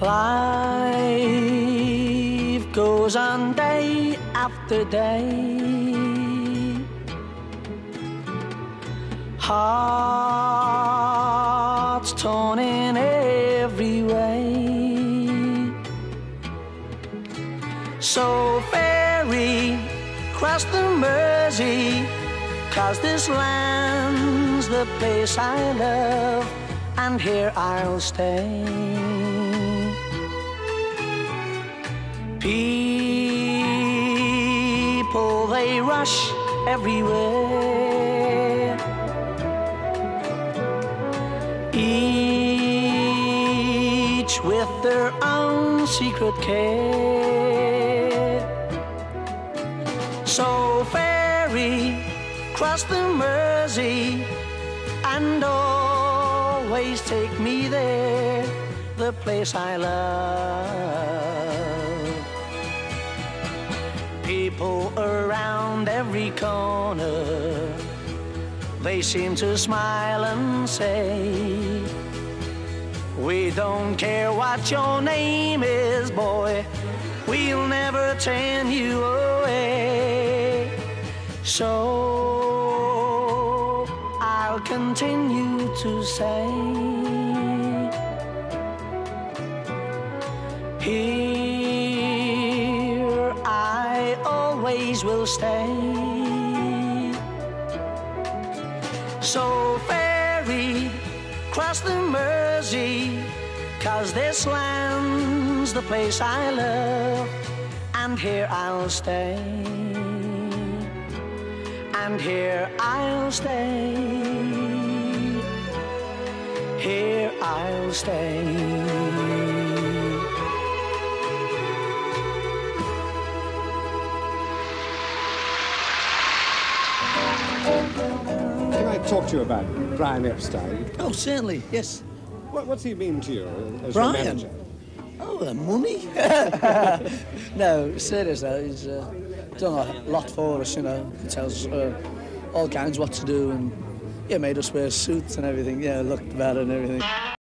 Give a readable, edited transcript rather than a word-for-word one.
Life goes on day after day. Hearts torn in every way. So ferry cross the Mersey, 'cause this land's the place I love, and here I'll stay. People, they rush everywhere, each with their own secret care. So ferry cross the Mersey and always take me there, the place I love. People around every corner, they seem to smile and say, we don't care what your name is, boy, we'll never turn you away. So I'll continue to say, here I always will stay. So ferry cross the Mersey, 'cause this land's the place I love, and here I'll stay, and here I'll stay, here I'll stay. Can I talk to you about Brian Epstein? Oh, certainly, yes. What's he mean to you as Brian? your manager? Oh, money? No, serious though. He's done a lot for us, you know. He tells us all kinds what to do, and made us wear suits and everything. Yeah, looked better and everything.